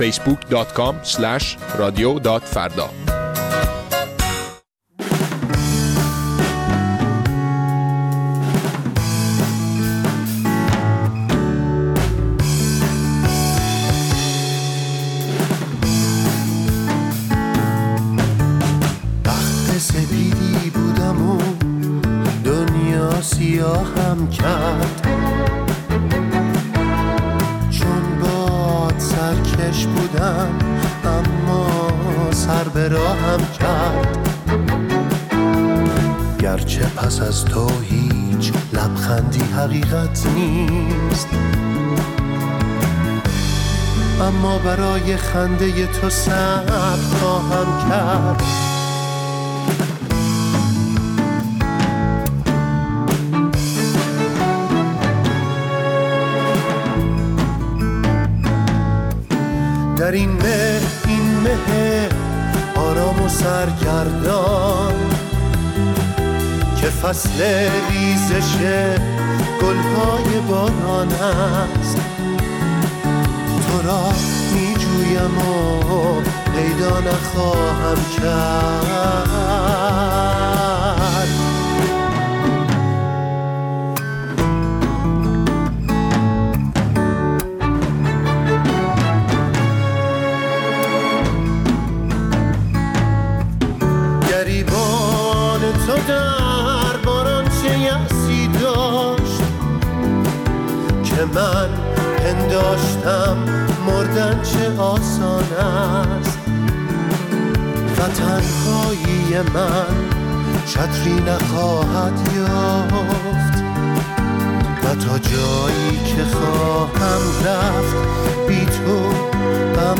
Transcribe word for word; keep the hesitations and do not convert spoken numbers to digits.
فیسبوک دات کام اسلش رادیو دات فردا. سپیدی بودم و دنیا سیاهم کرد، چون باد سرکش بودم اما سر به راهم کرد. گرچه پس از تو هیچ لبخندی حقیقت نیست، اما برای خنده تو صبر خواهم کرد. در این مه این مه آرام و سرگردان که فصل ریزش گلهای باران است، تو را می جویم و پیدا نخواهم کرد. گریبان تو در باران چه یأسی داشت که من پنداشتم مردن چه آسان است. و تنهایی من چتری نخواهد یافت و تا جایی که خواهم رفت بی تو غم